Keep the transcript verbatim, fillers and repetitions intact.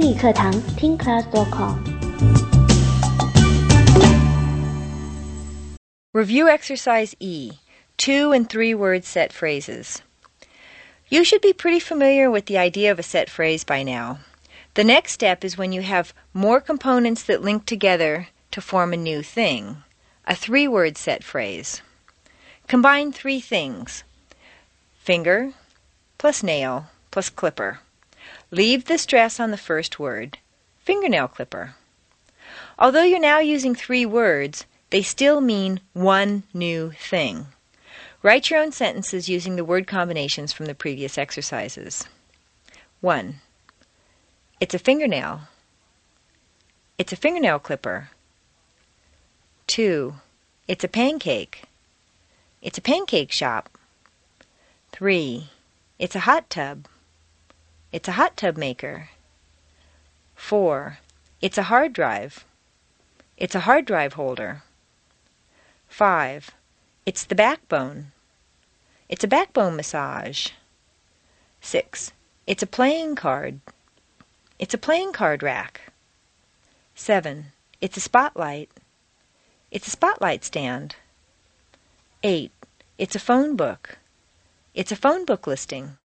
英语课堂听 class dot com。 Review Exercise E, two and three word set phrases. You should be pretty familiar with the idea of a set phrase by now. The next step is when you have more components that link together to form a new thing, a three-word set phrase. Combine three things: finger plus nail plus clipper. Leave the stress on the first word, fingernail clipper. Although you're now using three words, they still mean one new thing. Write your own sentences using the word combinations from the previous exercises. one. It's a fingernail. It's a fingernail clipper. two. It's a pancake. It's a pancake shop. three. It's a hot tub. It's a hot tub maker. four. It's a hard drive. It's a hard drive holder. five. It's the backbone. It's a backbone massage. six. It's a playing card. It's a playing card rack. seven. It's a spotlight. It's a spotlight stand. eight. It's a phone book. It's a phone book listing.